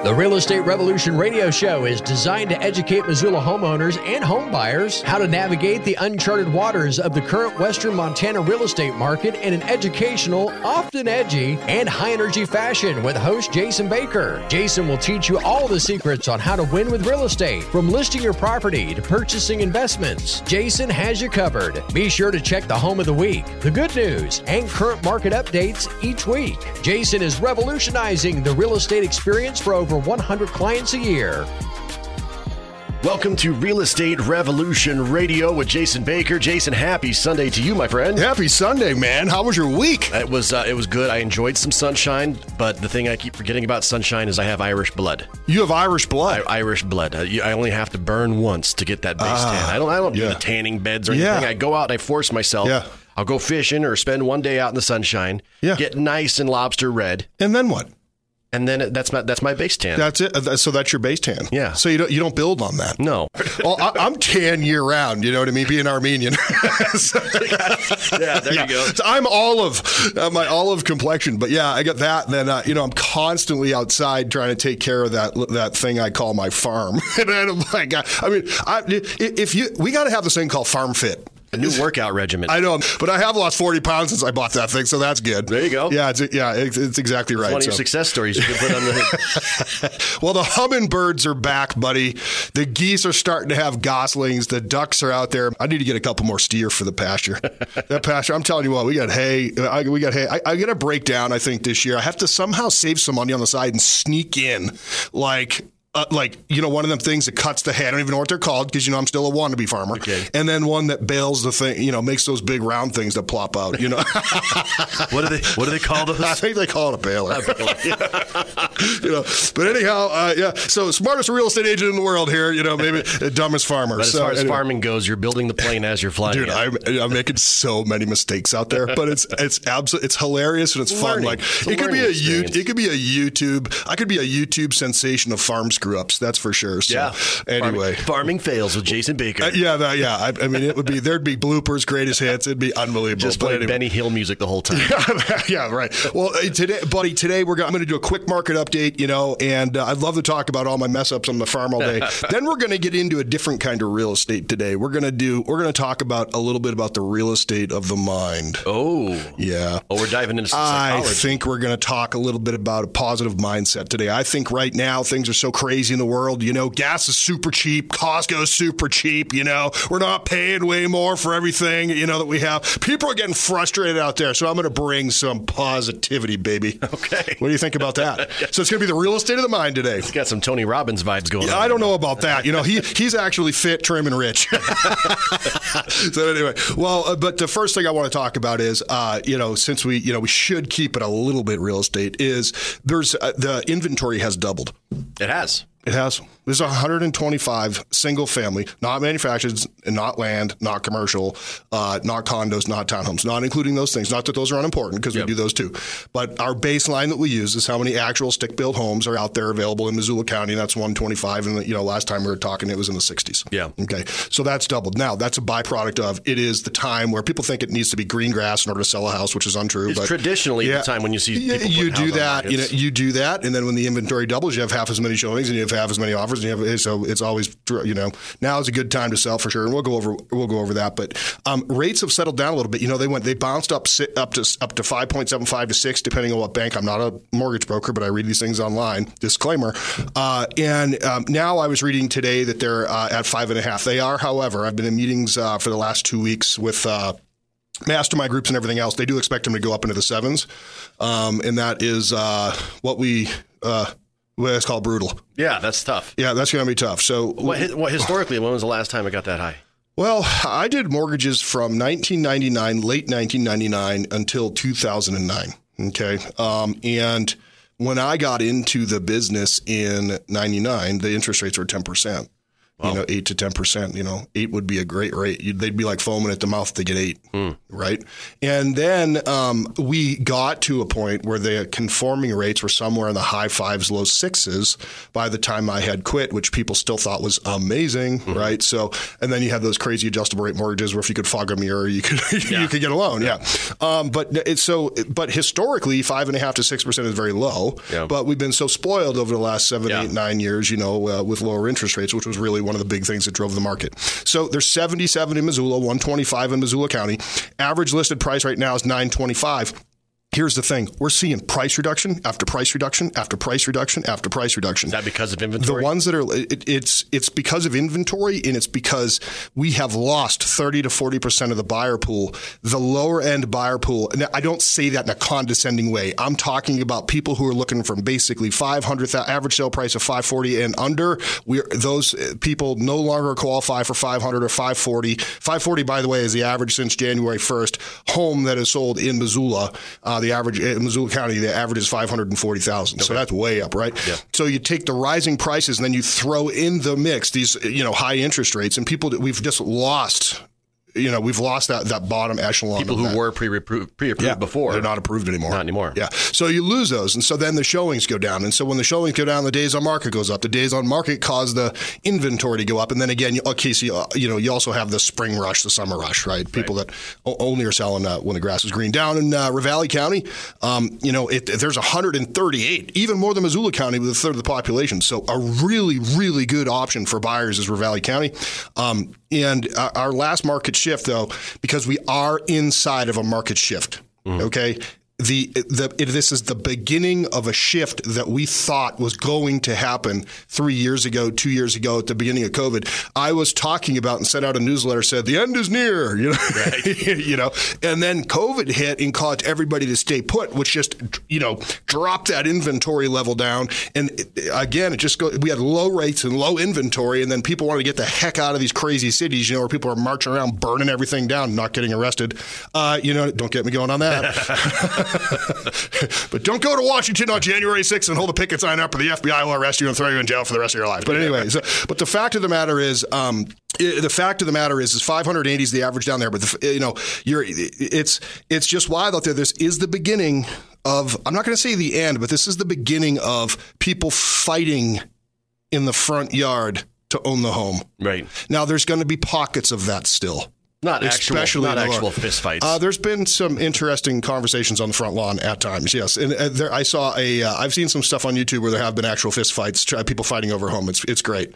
The Real Estate Revolution radio show is designed to educate Missoula homeowners and home buyers how to navigate the uncharted waters of the current Western Montana real estate market in an educational, often edgy, and high-energy fashion with host Jason Baker. Jason will teach you all the secrets on how to win with real estate, from listing your property to purchasing investments. Jason has you covered. Be sure to check the home of the week, the good news, and current market updates each week. Jason is revolutionizing the real estate experience for over 100 clients a year. Welcome to Real Estate Revolution Radio with Jason Baker. Jason, happy Sunday to you, my friend. Happy Sunday, man. How was your week? It was good. I enjoyed some sunshine, but the thing I keep forgetting about sunshine is I have Irish blood. You have Irish blood? Irish blood. I only have to burn once to get that base tan. I don't do the tanning beds or anything. I go out and I force myself. Yeah. I'll go fishing or spend one day out in the sunshine, get nice and lobster red. And then what? And then that's my base tan. That's it. So that's your base tan. Yeah. So you don't build on that. No. Well, I'm tan year round. You know what I mean? Being Armenian. Yeah. There you go. So I'm olive, my olive complexion. But yeah, I got that. And then I'm constantly outside trying to take care of that thing I call my farm. And I'm like, we got to have this thing called Farm Fit. A new workout regimen. I know, but I have lost 40 pounds since I bought that thing, so that's good. There you go. Yeah, it's exactly right. It's one of your success stories you can put on the Well, the hummingbirds are back, buddy. The geese are starting to have goslings. The ducks are out there. I need to get a couple more steer for the pasture. That pasture, I'm telling you what, we got hay. I got to break down, I think, this year. I have to somehow save some money on the side and sneak in, one of them things that cuts the hay. I don't even know what they're called because, I'm still a wannabe farmer. Okay. And then one that bales the thing, makes those big round things that plop out, What do they call those? I think they call it a baler. But anyhow, so smartest real estate agent in the world here, maybe the dumbest farmer. But as far as farming goes, you're building the plane as you're flying. Dude, I'm making so many mistakes out there, but it's absolutely, it's hilarious and it's fun. Like it could be a YouTube. I could be a YouTube sensation of farm screw ups. That's for sure. So, anyway, farming fails with Jason Baker. I mean, there'd be bloopers, greatest hits. It'd be unbelievable. Just play Benny Hill music the whole time. Yeah, right. Well, today, buddy, I'm going to do a quick market update. And I'd love to talk about all my mess ups on the farm all day. Then we're going to get into a different kind of real estate today. We're going to talk about a little bit about the real estate of the mind. Oh, yeah. Oh, we're diving into some psychology. I think we're going to talk a little bit about a positive mindset today. I think right now things are so crazy in the world. Gas is super cheap. Costco is super cheap. We're not paying way more for everything, that we have. People are getting frustrated out there. So I'm going to bring some positivity, baby. Okay. What do you think about that? So it's going to be the real estate of the mind today. It's got some Tony Robbins vibes going on. I don't know about that. He's actually fit, trim, and rich. So anyway, but the first thing I want to talk about is, since we should keep it a little bit real estate, is the inventory has doubled. It has. It has. There's 125 single family, not manufactured, not land, not commercial, not condos, not townhomes, not including those things. Not that those are unimportant because we do those too. But our baseline that we use is how many actual stick-built homes are out there available in Missoula County. That's 125. And, last time we were talking, it was in the 60s. Yeah. Okay. So that's doubled. Now, that's a byproduct of it is the time where people think it needs to be green grass in order to sell a house, which is untrue. It's traditionally the time when you see people you do that. You do that. And then when the inventory doubles, you have half as many showings and you have half as many offers. So it's always, now is a good time to sell for sure. And we'll go over that. But rates have settled down a little bit. They bounced up to 5.75 to 6, depending on what bank. I'm not a mortgage broker, but I read these things online. Disclaimer. Now I was reading today that they're at 5.5. They are, however, I've been in meetings for the last 2 weeks with mastermind groups and everything else. They do expect them to go up into the 7s. And that is well, it's called brutal. Yeah, that's tough. Yeah, that's going to be tough. So, what historically, when was the last time it got that high? Well, I did mortgages from 1999, late 1999 until 2009. Okay. And when I got into the business in 99, the interest rates were 10%. Wow. 8 to 10%. 8 would be a great rate. They'd be like foaming at the mouth to get 8, right? And then we got to a point where the conforming rates were somewhere in the high 5s, low 6s by the time I had quit, which people still thought was amazing, right? So, and then you had those crazy adjustable rate mortgages where if you could fog a mirror, you could you could get a loan, But historically, 5.5% to 6% is very low. Yeah. But we've been so spoiled over the last 7, 8, 9 years, with lower interest rates, which was really one of the big things that drove the market. So there's 77 in Missoula, 125 in Missoula County. Average listed price right now is $925. Here's the thing. We're seeing price reduction after price reduction after price reduction after price reduction. Is that because of inventory? The ones that are, it's because of inventory, and it's because we have lost 30 to 40% of the buyer pool, the lower end buyer pool. And I don't say that in a condescending way. I'm talking about people who are looking from basically 500,000 average sale price of 540 and under. Those people no longer qualify for 500 or 540. 540, by the way, is the average since January 1st home that is sold in Missoula. The average in Missoula County, the average is 540,000. Okay. So that's way up, right? Yeah. So you take the rising prices and then you throw in the mix these, high interest rates, and people that we've just lost. We've lost that bottom echelon. People who were pre-approved before. They're not approved anymore. Not anymore. Yeah. So you lose those. And so then the showings go down. And so when the showings go down, the days on market goes up. The days on market cause the inventory to go up. And then again, you also have the spring rush, the summer rush, right? People that only are selling when the grass is green. Down in Ravalli County, there's 138, even more than Missoula County with a third of the population. So a really, really good option for buyers is Ravalli County. And our last market shift, though, because we are inside of a market shift, okay? This is the beginning of a shift that we thought was going to happen 3 years ago, 2 years ago at the beginning of COVID. I was talking about and sent out a newsletter, said the end is near, right. And then COVID hit and caused everybody to stay put, which just, dropped that inventory level down. And again, we had low rates and low inventory, and then people wanted to get the heck out of these crazy cities, where people are marching around, burning everything down, not getting arrested. Don't get me going on that. But don't go to Washington on January 6th and hold a picket sign up, or the FBI will arrest you and throw you in jail for the rest of your life. But anyway, but the fact of the matter is, is 580 is the average down there. But it's just wild out there. This is the beginning of, I'm not going to say the end, but this is the beginning of people fighting in the front yard to own the home. Right. Now, there's going to be pockets of that still. Not actual fist fights. There's been some interesting conversations on the front lawn at times, yes. And I've seen some stuff on YouTube where there have been actual fist fights, people fighting over home. It's great.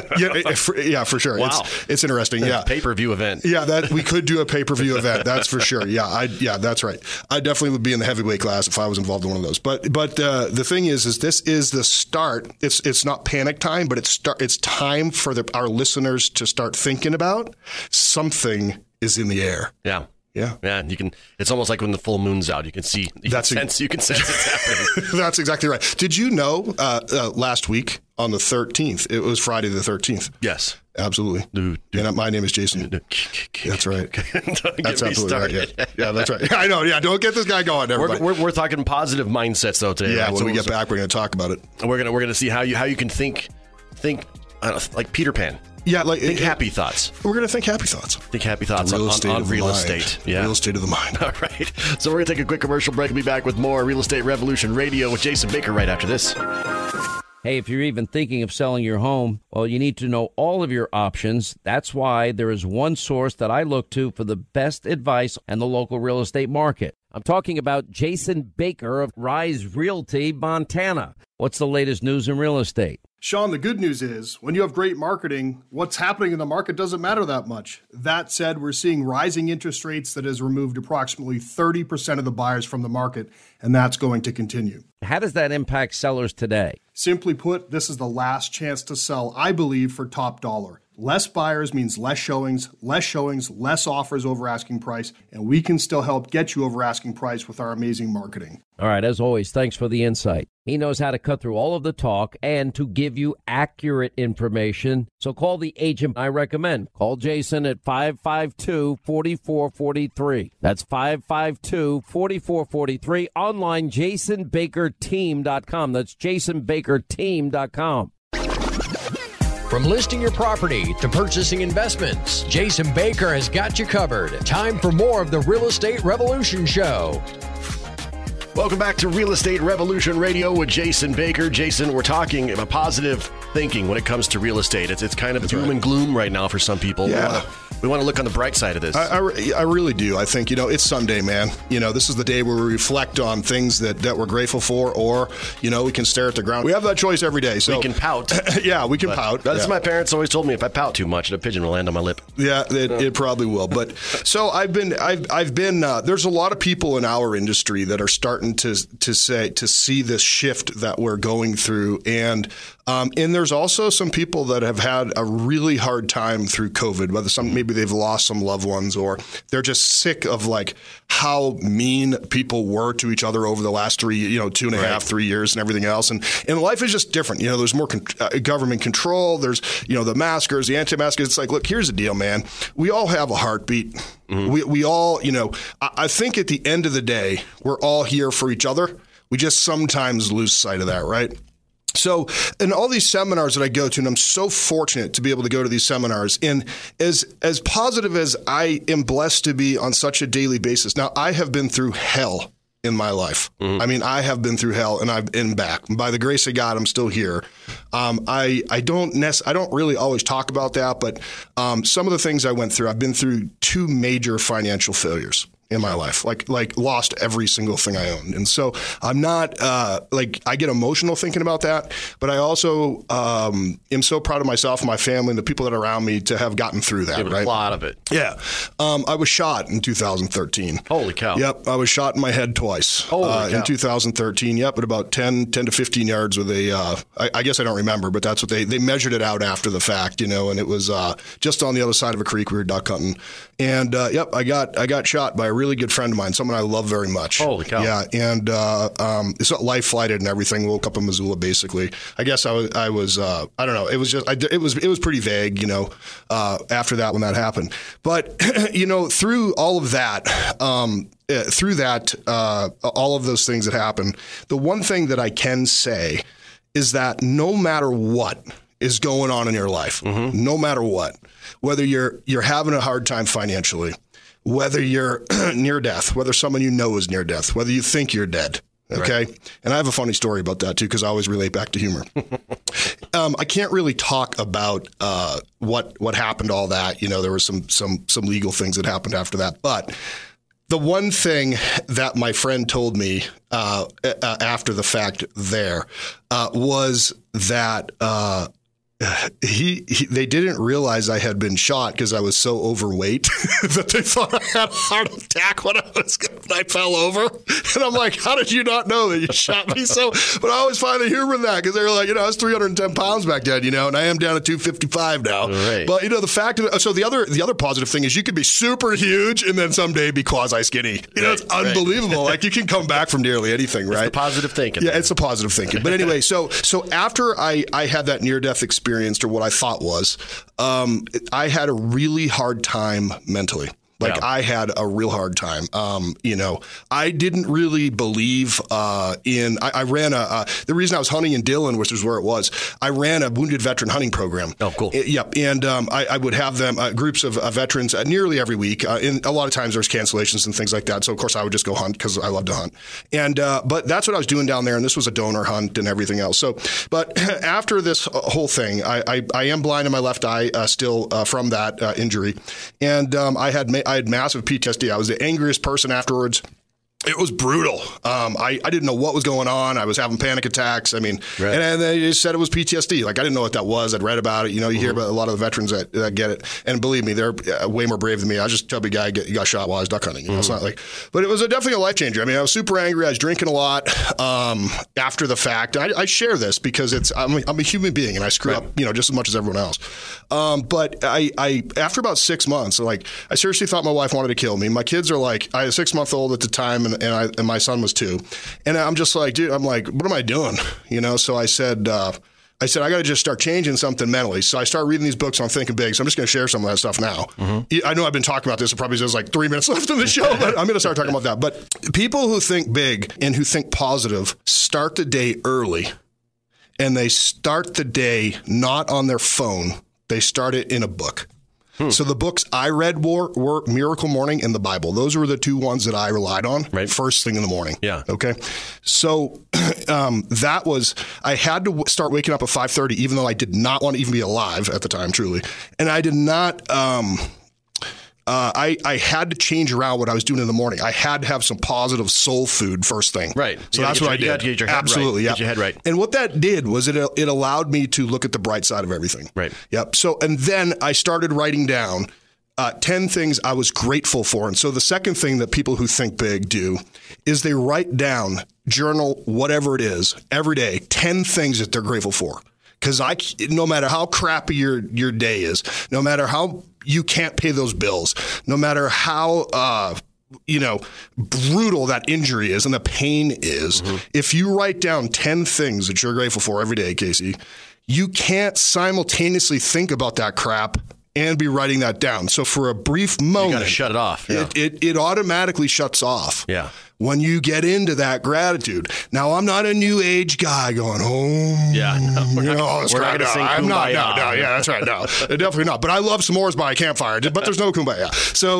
For sure. Wow. It's interesting. Yeah. Pay-per-view event. Yeah, that we could do a pay-per-view event. That's for sure. Yeah, that's right. I definitely would be in the heavyweight class if I was involved in one of those. But the thing is this is the start. It's not panic time, but it's time for our listeners to start thinking about something is in the air. Yeah. Yeah. Yeah. It's almost like when the full moon's out, you can sense it's happening. That's exactly right. Did you know last week on the 13th, it was Friday the 13th? Yes. Absolutely. And my name is Jason. That's right. That's absolutely right. Yeah, that's right. I know. Yeah. Don't get this guy going. We're talking positive mindsets though today. Yeah. Right? When we get back, we're going to talk about it. We're going to see how you can think like Peter Pan. Yeah, think happy thoughts. We're going to think happy thoughts. Think happy thoughts on real estate. Yeah. Real estate of the mind. All right. So we're going to take a quick commercial break and be back with more Real Estate Revolution Radio with Jason Baker right after this. Hey, if you're even thinking of selling your home, well, you need to know all of your options. That's why there is one source that I look to for the best advice on the local real estate market. I'm talking about Jason Baker of Rise Realty, Montana. What's the latest news in real estate? Sean, the good news is when you have great marketing, what's happening in the market doesn't matter that much. That said, we're seeing rising interest rates that has removed approximately 30% of the buyers from the market, and that's going to continue. How does that impact sellers today? Simply put, this is the last chance to sell, I believe, for top dollar. Less buyers means less showings, less offers over asking price, and we can still help get you over asking price with our amazing marketing. All right, as always, thanks for the insight. He knows how to cut through all of the talk and to give you accurate information. So call the agent I recommend. Call Jason at 552-4443. That's 552-4443. Online, JasonBakerTeam.com. That's JasonBakerTeam.com. From listing your property to purchasing investments, Jason Baker has got you covered. Time for more of the Real Estate Revolution Show. Welcome back to Real Estate Revolution Radio with Jason Baker. Jason, we're talking about positive thinking when it comes to real estate. It's kind of doom and gloom right now for some people. Yeah. We want to look on the bright side of this. I really do. I think, it's Sunday, man. This is the day where we reflect on things that we're grateful for, or, we can stare at the ground. We have that choice every day. So we can pout. Yeah, we can pout. That's my parents always told me, if I pout too much, a pigeon will land on my lip. Yeah, it probably will. But so I've been there's a lot of people in our industry that are starting to see this shift that we're going through. And there's also some people that have had a really hard time through COVID, whether maybe they've lost some loved ones, or they're just sick of how mean people were to each other over the last 2.5-3 years and everything else. And life is just different. There's more government control. There's, the maskers, the anti-maskers. It's like, look, here's the deal, man. We all have a heartbeat. Mm-hmm. We all, I think at the end of the day, we're all here for each other. We just sometimes lose sight of that, right? So in all these seminars that I go to, and I'm so fortunate to be able to go to these seminars, and as positive as I am blessed to be on such a daily basis. Now, I have been through hell in my life. Mm-hmm. I mean, I have been through hell, and I've been back. And by the grace of God, I'm still here. I don't really always talk about that, but some of the things I went through, I've been through 2 major financial failures in my life, like lost every single thing I owned. And so I'm not, I get emotional thinking about that, but I also am so proud of myself and my family and the people that are around me to have gotten through that, right? A lot of it. Yeah. I was shot in 2013. Holy cow. Yep. I was shot in my head twice in 2013. Yep. At about 10 to 15 yards with I guess I don't remember, but that's what they measured it out after the fact, and it was just on the other side of a creek. We were duck hunting. And I got shot by a really good friend of mine, someone I love very much. Holy cow! Yeah, and it's life flighted and everything. Woke up in Missoula, basically. I guess I was I don't know. It was just it was pretty vague, after that when that happened. But through all of that, all of those things that happened, the one thing that I can say is that no matter what is going on in your life, mm-hmm. no matter what, whether you're having a hard time financially, whether you're near death, whether someone is near death, whether you think you're dead, okay? Right. And I have a funny story about that, too, because I always relate back to humor. I can't really talk about what happened, all that. There were some legal things that happened after that. But the one thing that my friend told me after the fact there was that they didn't realize I had been shot because I was so overweight that they thought I had a heart attack when I fell over. And I'm like, how did you not know that you shot me? But I always find the humor in that because they were like, I was 310 pounds back then, and I am down at 255 now. Right. But the fact of so the other positive thing is you could be super huge and then someday be quasi skinny. It's unbelievable. Like you can come back from nearly anything, right? It's the positive thinking. Yeah, it's the positive thinking. But anyway, so after I had that near death experience, or what I thought was, I had a really hard time mentally. I had a real hard time. I didn't really believe I ran the reason I was hunting in Dillon, which is where it was, I ran a wounded veteran hunting program. Oh, cool. Yep. And I would have them, groups of veterans nearly every week. And a lot of times there's cancellations and things like that. So, of course, I would just go hunt because I love to hunt. And but that's what I was doing down there. And this was a donor hunt and everything else. So, but after this whole thing, I am blind in my left eye still from that injury. And I had massive PTSD. I was the angriest person afterwards. It was brutal. I didn't know what was going on. I was having panic attacks. I mean, right. and they just said it was PTSD. I didn't know what that was. I'd read about it. You hear about a lot of the veterans that get it. And believe me, they're way more brave than me. I was just a chubby guy got shot while I was duck hunting. It's not but it was definitely a life changer. I mean, I was super angry. I was drinking a lot after the fact. I share this because I'm a human being and I screw up, just as much as everyone else. But I after about 6 months, I seriously thought my wife wanted to kill me. My kids are I was 6-month-old at the time. And my son was 2. And I'm just like, dude, what am I doing? So I said, I got to just start changing something mentally. So I started reading these books on Thinking Big. So I'm just going to share some of that stuff now. Mm-hmm. I know I've been talking about this. It probably says 3 minutes left in the show, but I'm going to start talking about that. But people who think big and who think positive start the day early and they start the day not on their phone. They start it in a book. So the books I read were Miracle Morning and the Bible. Those were the two ones that I relied on first thing in the morning. Yeah. Okay. So that was, I had to start waking up at 5:30, even though I did not want to even be alive at the time, truly. And I did not, I had to change around what I was doing in the morning. I had to have some positive soul food first thing. Right. So that's what I did. You had to get your head Absolutely. Right. Yeah. Get your head right. And what that did was it allowed me to look at the bright side of everything. Right. Yep. So, and then I started writing down 10 things I was grateful for. And so the second thing that people who think big do is they write down, journal, whatever it is, every day, 10 things that they're grateful for. Because no matter how crappy your day is, no matter how you can't pay those bills, no matter how brutal that injury is and the pain is, if you write down 10 things that you're grateful for every day, Casey, you can't simultaneously think about that crap and be writing that down. So for a brief moment, you got to shut it off. Yeah. It automatically shuts off. Yeah. When you get into that gratitude. Now, I'm not a new age guy going, oh, yeah, no, we're not going to sing Kumbaya. No, yeah, that's right. No, definitely not. But I love s'mores by a campfire, but there's no Kumbaya. So,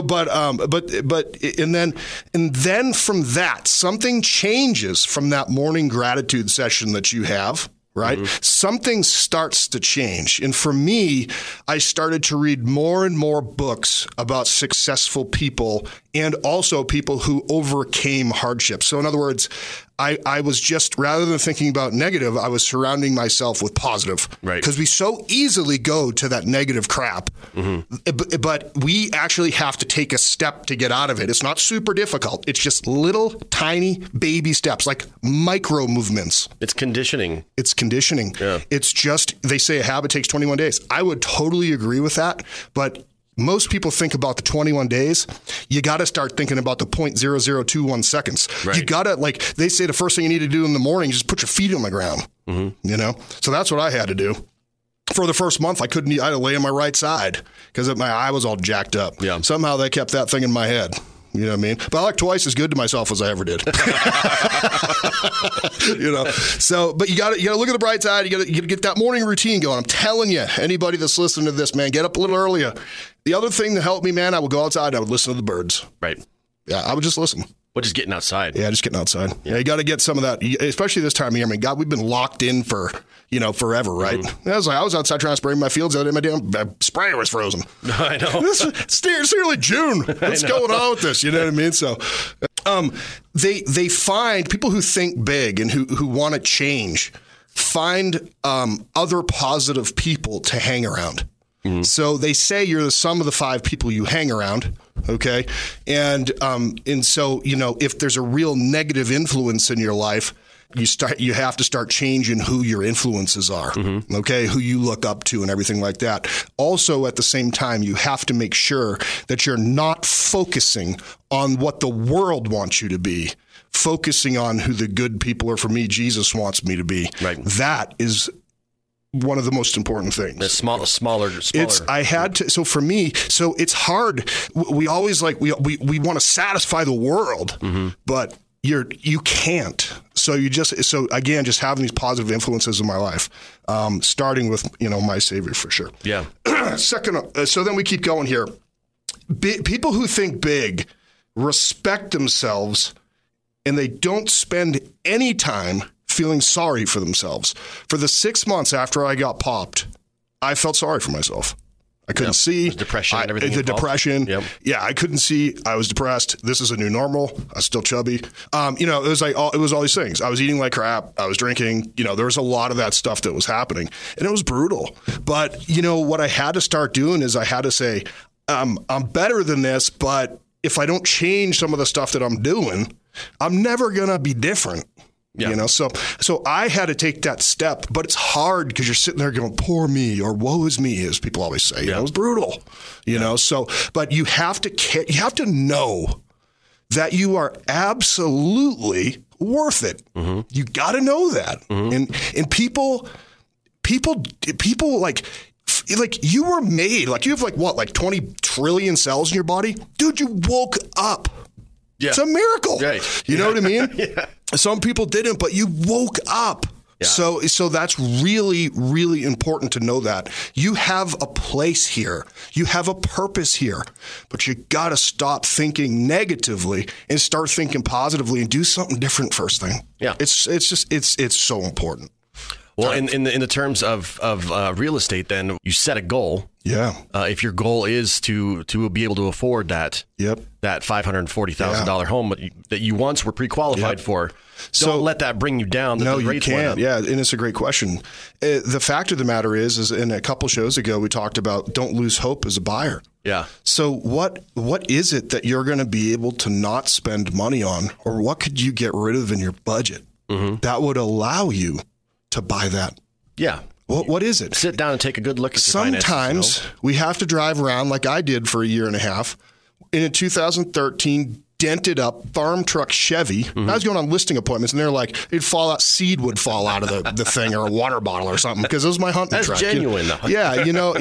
and then from that, something changes from that morning gratitude session that you have. Right? Something starts to change. And for me, I started to read more and more books about successful people and also people who overcame hardships. So in other words, I was just, rather than thinking about negative, I was surrounding myself with positive. Right. Because we so easily go to that negative crap. But we actually have to take a step to get out of it. It's not super difficult. It's just little tiny baby steps, like micro movements. It's conditioning. It's conditioning. Yeah. It's just, they say a habit takes 21 days. I would totally agree with that. But most people think about the 21 days. You got to start thinking about the 0.0021 seconds. Right. You got to, like they say, the first thing you need to do in the morning is just put your feet on the ground. So that's what I had to do. For the first month, I had to lay on my right side because my eye was all jacked up. Yeah. Somehow they kept that thing in my head. You know what I mean? But I like twice as good to myself as I ever did. So, but you got to look at the bright side. You got to get that morning routine going. I'm telling you, anybody that's listening to this, man, get up a little earlier. The other thing that helped me, man, I would go outside and I would listen to the birds. Right. Yeah, I would just listen. Well, just getting outside. Yeah, just getting outside. Yeah, you got to get some of that, especially this time of year. I mean, God, we've been locked in for, forever, right? I was outside trying to spray my fields the other day. My damn sprayer was frozen. I know. It's nearly June. What's going on with this? You know what I mean? So they find people who think big and who want to change, find other positive people to hang around. So they say you're the sum of the 5 people you hang around. Okay. And so, if there's a real negative influence in your life, you have to start changing who your influences are. Okay. Who you look up to and everything like that. Also, at the same time, you have to make sure that you're not focusing on what the world wants you to be, focusing on who the good people are. For me, Jesus wants me to be. Right. That is one of the most important things. The smaller. I had to. So for me, it's hard. We always we want to satisfy the world, but you can't. So again, just having these positive influences in my life, starting with my Savior for sure. Yeah. Second, so then we keep going here. People who think big respect themselves, and they don't spend any time feeling sorry for themselves. For the 6 months after I got popped, I felt sorry for myself. I couldn't see. Depression and everything. The involved. depression. Yep. Yeah, I couldn't see. I was depressed. This is a new normal. I was still chubby. It was all these things. I was eating like crap. I was drinking. There was a lot of that stuff that was happening, and it was brutal. But what I had to start doing is I had to say, I'm better than this. But if I don't change some of the stuff that I'm doing, I'm never gonna be different. Yeah. So I had to take that step, but it's hard because you're sitting there going, poor me, or woe is me, as people always say. It was brutal, so, but you have to know that you are absolutely worth it. You got to know that. And people like you were made, you have 20 trillion cells in your body. Dude, you woke up. Yeah. It's a miracle. Right. You know what I mean? Yeah. Some people didn't, but you woke up. Yeah. So that's really, really important to know that. You have a place here. You have a purpose here. But you got to stop thinking negatively and start thinking positively and do something different first thing. Yeah. It's so important. Well, in the terms of real estate, then you set a goal. Yeah. If your goal is to be able to afford that $540,000 home that you once were pre-qualified for, don't let that bring you down. No, you can't. Yeah, and it's a great question. The fact of the matter is in a couple shows ago, we talked about don't lose hope as a buyer. Yeah. So what is it that you're going to be able to not spend money on, or what could you get rid of in your budget that would allow you to buy that? Yeah. What is it? Sit down and take a good look at your finances. Sometimes we have to drive around like I did for a year and a half in a 2013 dented up farm truck Chevy. I was going on listing appointments, and they're like, seed would fall out of the thing, or a water bottle or something, because it was my hunting truck. That's genuine, though. Yeah,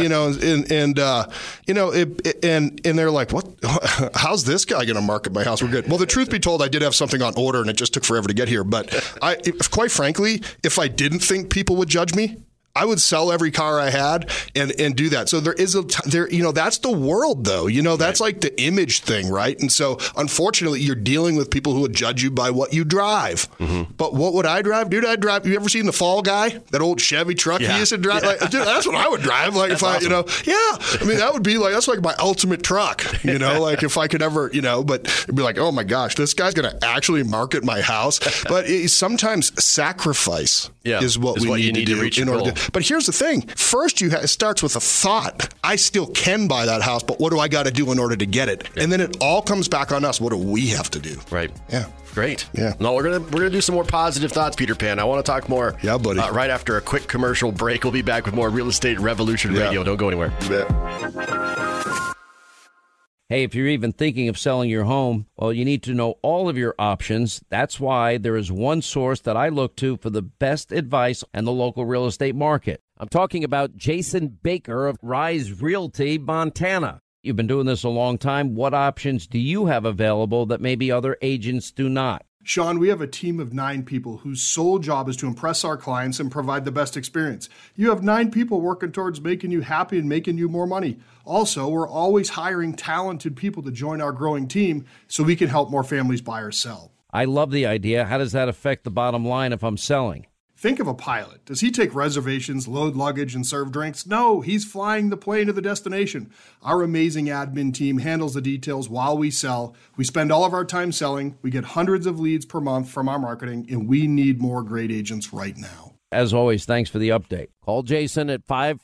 and they're like, what? How's this guy going to market my house? We're good. Well, the truth be told, I did have something on order, and it just took forever to get here. But quite frankly, if I didn't think people would judge me, I would sell every car I had and do that. So that's the world, though. That's like the image thing, right? And so unfortunately, you're dealing with people who would judge you by what you drive. But what would I drive? Dude, I'd drive. You ever seen the Fall Guy? That old Chevy truck he used to drive? Like, dude, that's what I would drive. Like if awesome. I mean, that would be like, that's like my ultimate truck, like if I could ever, but it'd be like, oh my gosh, this guy's going to actually market my house. But sometimes sacrifice is what we need to do in order to. But here's the thing. First, it starts with a thought. I still can buy that house, but what do I got to do in order to get it? Yeah. And then it all comes back on us. What do we have to do? Right. Yeah. Great. Yeah. No, we're gonna do some more positive thoughts, Peter Pan. I want to talk more. Yeah, buddy. Right after a quick commercial break, we'll be back with more Real Estate Revolution Radio. Don't go anywhere. You bet. Hey, if you're even thinking of selling your home, well, you need to know all of your options. That's why there is one source that I look to for the best advice on the local real estate market. I'm talking about Jason Baker of Rise Realty, Montana. You've been doing this a long time. What options do you have available that maybe other agents do not? Sean, we have a team of 9 people whose sole job is to impress our clients and provide the best experience. You have 9 people working towards making you happy and making you more money. Also, we're always hiring talented people to join our growing team so we can help more families buy or sell. I love the idea. How does that affect the bottom line if I'm selling? Think of a pilot. Does he take reservations, load luggage, and serve drinks? No, he's flying the plane to the destination. Our amazing admin team handles the details while we sell. We spend all of our time selling. We get hundreds of leads per month from our marketing, and we need more great agents right now. As always, thanks for the update. Call Jason at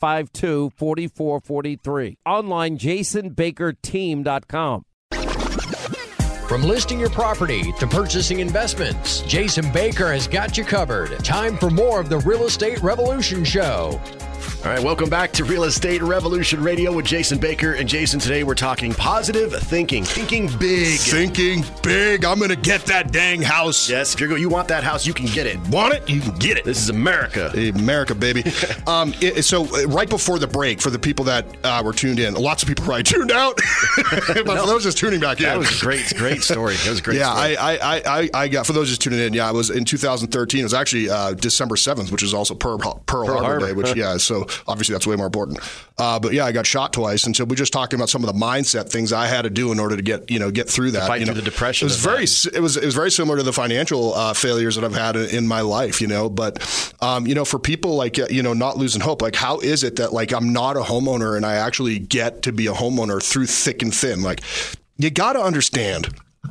552-4443. Online, jasonbakerteam.com. From listing your property to purchasing investments, Jason Baker has got you covered. Time for more of the Real Estate Revolution Show. All right, welcome back to Real Estate Revolution Radio with Jason Baker. And Jason, today we're talking positive thinking big. Thinking big. I'm going to get that dang house. Yes, if you want that house, you can get it. Want it? You can get it. This is America. America, baby. So right before the break, for the people that were tuned in, lots of people probably tuned out. But for those just tuning back in. That was a great story. That was a great story. Yeah, I got, for those just tuning in, I was in 2013. It was actually December 7th, which is also Pearl Harbor Day, which, so obviously that's way more important. But yeah, I got shot twice. And so we're just talking about some of the mindset things I had to do in order to get through that. Fight through the depression. It was very similar to the financial failures that I've had in my life, but for people like, not losing hope, like how is it that like I'm not a homeowner and I actually get to be a homeowner through thick and thin? Like you got to understand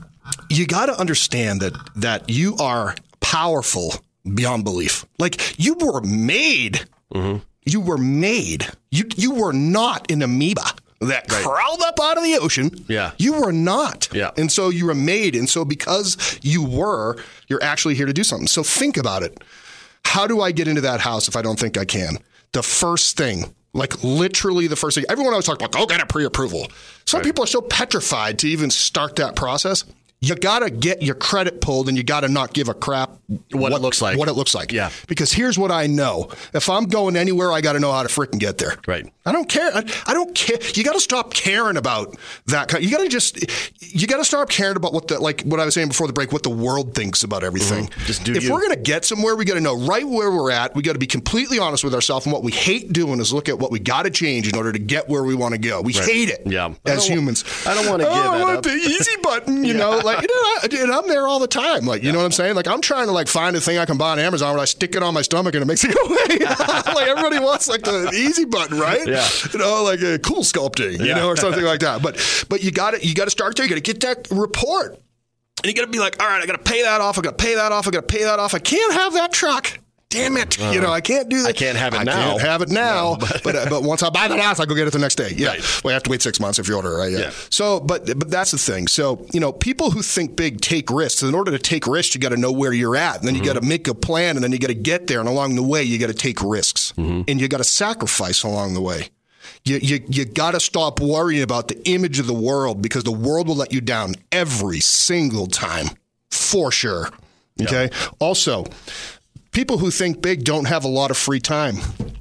that you are powerful beyond belief. Like you were made. Mm-hmm. You were made. You were not an amoeba that crawled up out of the ocean. Yeah. You were not. Yeah. And so you were made. And so because you're actually here to do something. So think about it. How do I get into that house if I don't think I can? The first thing, like literally the first thing, everyone always talks about, go get a pre-approval. Some people are so petrified to even start that process. you got to get your credit pulled and you got to not give a crap what it looks like. What it looks like. Yeah. Because here's what I know. If I'm going anywhere, I got to know how to freaking get there. Right. I don't care. I don't care. You got to stop caring about that. You got to stop caring about what I was saying before the break, what the world thinks about everything. Mm-hmm. If we're going to get somewhere, we got to know right where we're at. We got to be completely honest with ourselves. And what we hate doing is look at what we got to change in order to get where we want to go. We hate it as humans. I don't want to give I it want up. the easy button, you know, dude, I'm there all the time. Like, you know what I'm saying? Like, I'm trying to find a thing I can buy on Amazon where I stick it on my stomach and it makes it go away. Like, everybody wants the easy button, right? Yeah. You know, like a cool sculpting, you know, or something like that. But you got to start there. You got to get that report. And you got to be like, all right, I got to pay that off. I got to pay that off. I got to pay that off. I can't have that truck. Damn it. You know, I can't do that. I can't have it now. I can't have it now. No, but once I buy the house, I go get it the next day. Yeah. Right. Well, you have to wait 6 months if you order it, right? Yeah. So, but that's the thing. So, you know, people who think big take risks. In order to take risks, you got to know where you're at. And then you got to make a plan and then you got to get there. And along the way, you got to take risks. And you got to sacrifice along the way. You got to stop worrying about the image of the world because the world will let you down every single time. For sure. Okay. Also, people who think big don't have a lot of free time.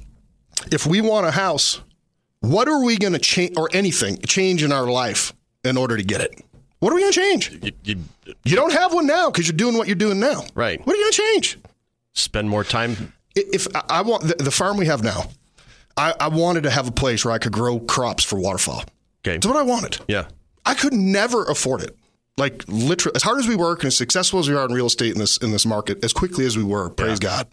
If we want a house, what are we going to change or anything change in our life in order to get it? What are we going to change? You don't have one now because you're doing what you're doing now. Right. What are you going to change? Spend more time. If I want the farm we have now, I wanted to have a place where I could grow crops for waterfowl. Okay. That's what I wanted. Yeah. I could never afford it. Like literally, as hard as we work and as successful as we are in real estate in this market, as quickly as we were, praise God,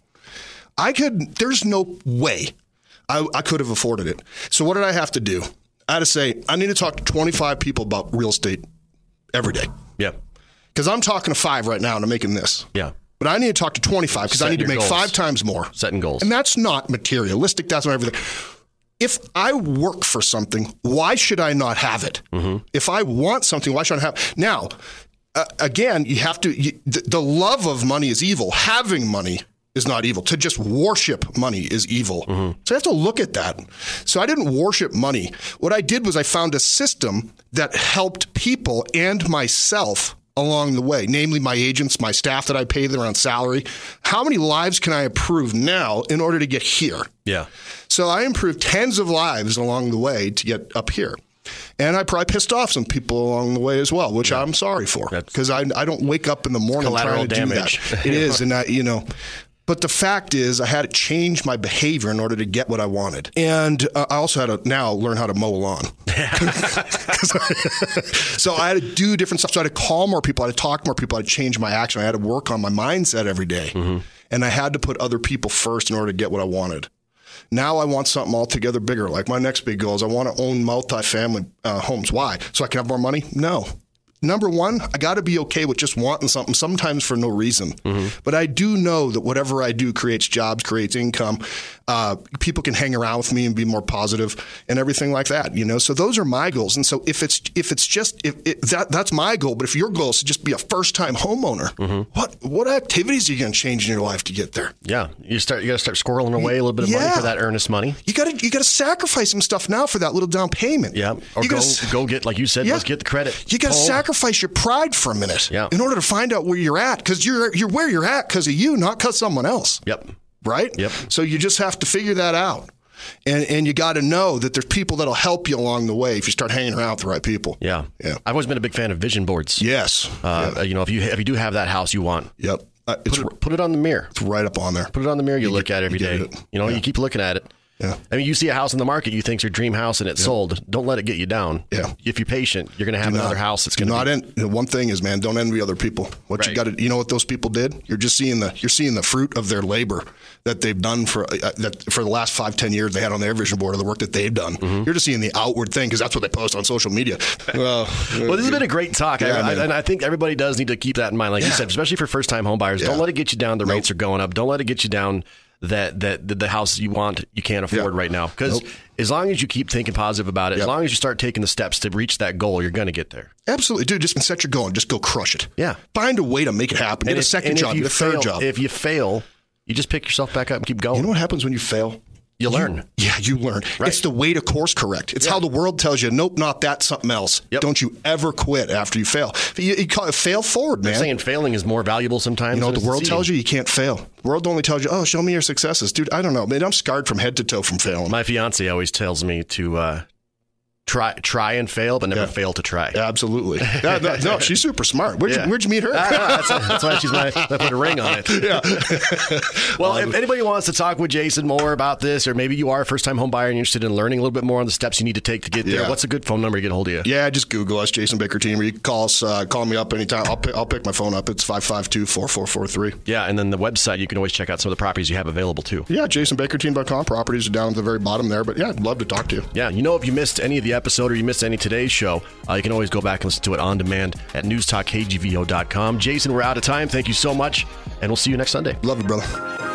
there's no way I could have afforded it. So what did I have to do? I had to say, I need to talk to 25 people about real estate every day. Yeah. Because I'm talking to 5 right now and I'm making this. Yeah. But I need to talk to 25 because I need to make goals. 5 times more. Setting goals. And that's not materialistic. That's not everything. If I work for something, why should I not have it? If I want something, why should I have it? Now, again, you have to, the love of money is evil. Having money is not evil. To just worship money is evil. So I have to look at that. So I didn't worship money. What I did was I found a system that helped people and myself along the way, namely my agents, my staff that I pay them on salary. How many lives can I improve now in order to get here? Yeah. So I improved tens of lives along the way to get up here. And I probably pissed off some people along the way as well, which I'm sorry for because I don't wake up in the morning trying to damage. Do that. It is. And but the fact is I had to change my behavior in order to get what I wanted. And I also had to now learn how to mow a lawn. So I had to do different stuff. So I had to call more people. I had to talk to more people. I had to change my action. I had to work on my mindset every day. And I had to put other people first in order to get what I wanted. Now I want something altogether bigger. Like my next big goal is I want to own multifamily homes. Why? So I can have more money? No. Number one, I got to be okay with just wanting something, sometimes for no reason. But I do know that whatever I do creates jobs, creates income. People can hang around with me and be more positive and everything like that, you know? So those are my goals. And so if that's my goal, but if your goal is to just be a first-time homeowner, what activities are you going to change in your life to get there? Yeah. You got to start squirreling away a little bit of money for that earnest money. You got to sacrifice some stuff now for that little down payment. Yeah. Or go get, like you said, let's get the credit. You got to sacrifice your pride for a minute in order to find out where you're at, because you're where you're at because of you, not because someone else. Right? So you just have to figure that out. And you got to know that there's people that'll help you along the way if you start hanging around with the right people. Yeah. I've always been a big fan of vision boards. Yes. You know, if you do have that house you want. Put it on the mirror. It's right up on there. Put it on the mirror. You look at it every day. You know, you keep looking at it. Yeah. I mean, you see a house in the market you think's your dream house and it's sold. Don't let it get you down. Yeah. If you're patient, you're going to have another house that's going to be. One thing is, man, don't envy other people. You got to, you know what those people did? You're just seeing the fruit of their labor that they've done for the last 5-10 years they had on their vision board of the work that they've done. You're just seeing the outward thing because that's what they post on social media. Well, this has been a great talk. And I think everybody does need to keep that in mind. Like you said, especially for first-time home buyers, don't let it get you down. The rates are going up. Don't let it get you down that the house you want, you can't afford right now. Because as long as you keep thinking positive about it, as long as you start taking the steps to reach that goal, you're going to get there. Absolutely. Dude, just set your goal and just go crush it. Yeah. Find a way to make it happen. Get a second job, get a third job. If you fail, you just pick yourself back up and keep going. You know what happens when you fail? You learn. You learn. Right. It's the way to course correct. It's how the world tells you, nope, not that, something else. Yep. Don't you ever quit after you fail. You call it fail forward, man. They're saying failing is more valuable sometimes. You know what the world tells you? You can't fail. The world only tells you, oh, show me your successes. Dude, I don't know. Man, I'm scarred from head to toe from failing. My fiance always tells me to try and fail, but never fail to try. Absolutely. No, she's super smart. Where'd you meet her? That's why she's I put a ring on it. Yeah. Well, if anybody wants to talk with Jason more about this, or maybe you are a first-time home buyer and you're interested in learning a little bit more on the steps you need to take to get there, what's a good phone number to get a hold of you? Yeah, just Google us, Jason Baker Team, or you can call us, call me up anytime. I'll pick my phone up. It's 552-4443. Yeah, and then the website, you can always check out some of the properties you have available too. Yeah, jasonbakerteam.com. Properties are down at the very bottom there, but yeah, I'd love to talk to you. Yeah, if you missed any of the episode or you missed any today's show, you can always go back and listen to it on demand at newstalkkgvo.com. Jason, we're out of time. Thank you so much, and we'll see you next Sunday. Love you, brother.